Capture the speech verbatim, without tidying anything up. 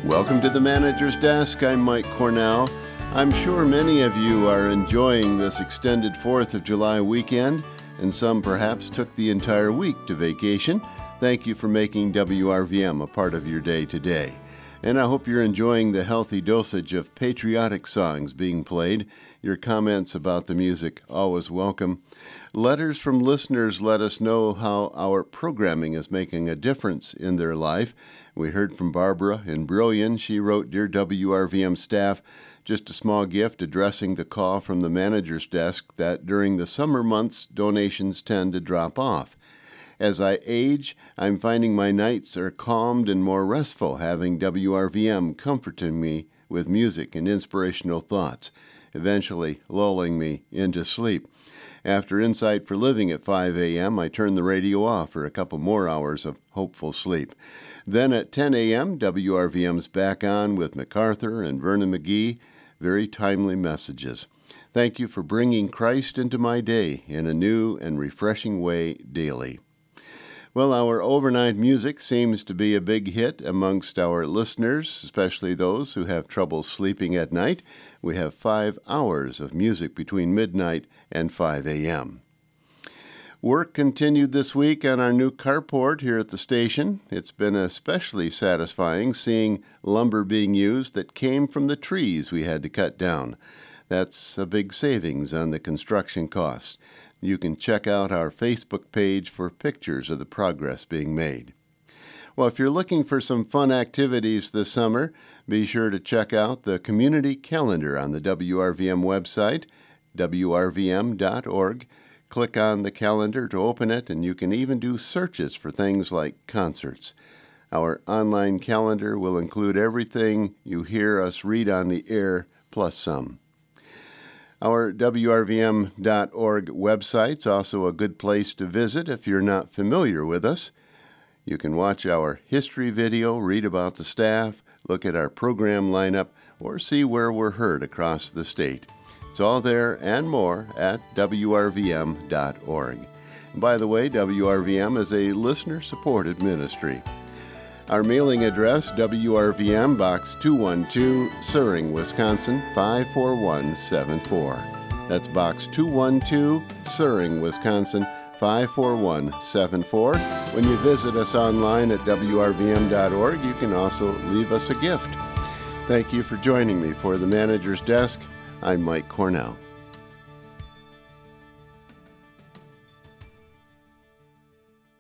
Welcome to the Manager's Desk. I'm Mike Cornell. I'm sure many of you are enjoying this extended fourth of July weekend, and some perhaps took the entire week to vacation. Thank you for making W R V M a part of your day today. And I hope you're enjoying the healthy dosage of patriotic songs being played. Your comments about the music, always welcome. Letters from listeners let us know how our programming is making a difference in their life. We heard from Barbara in Brillion. She wrote, "Dear W R V M staff, just a small gift addressing the call from the manager's desk that during the summer months, donations tend to drop off. As I age, I'm finding my nights are calmed and more restful, having W R V M comforting me with music and inspirational thoughts, eventually lulling me into sleep. After Insight for Living at five a.m., I turn the radio off for a couple more hours of hopeful sleep. Then at ten a.m., W R V M's back on with MacArthur and Vernon McGee. Very timely messages. Thank you for bringing Christ into my day in a new and refreshing way daily." Well, our overnight music seems to be a big hit amongst our listeners, especially those who have trouble sleeping at night. We have five hours of music between midnight and five a.m. Work continued this week on our new carport here at the station. It's been especially satisfying seeing lumber being used that came from the trees we had to cut down. That's a big savings on the construction costs. You can check out our Facebook page for pictures of the progress being made. Well, if you're looking for some fun activities this summer, be sure to check out the community calendar on the W R V M website, W R V M dot org. Click on the calendar to open it, and you can even do searches for things like concerts. Our online calendar will include everything you hear us read on the air, plus some. Our W R V M dot org website's also a good place to visit if you're not familiar with us. You can watch our history video, read about the staff, look at our program lineup, or see where we're heard across the state. It's all there and more at W R V M dot org. And by the way, W R V M is a listener-supported ministry. Our mailing address, W R V M, Box two one two, Suring, Wisconsin, five four one seven four. That's Box two one two, Suring, Wisconsin, five four one seven four. When you visit us online at W R V M dot org, you can also leave us a gift. Thank you for joining me for the Manager's Desk. I'm Mike Cornell.